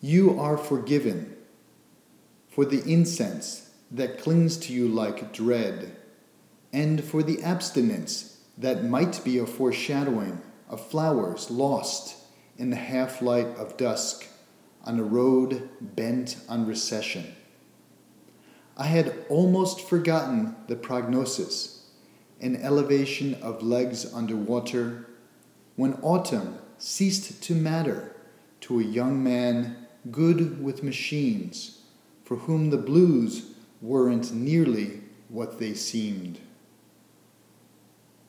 You are forgiven for the incense that clings to you like dread, and for the abstinence that might be a foreshadowing of flowers lost in the half-light of dusk on a road bent on recession. I had almost forgotten the prognosis, an elevation of legs underwater, when autumn ceased to matter to a young man good with machines, for whom the blues weren't nearly what they seemed.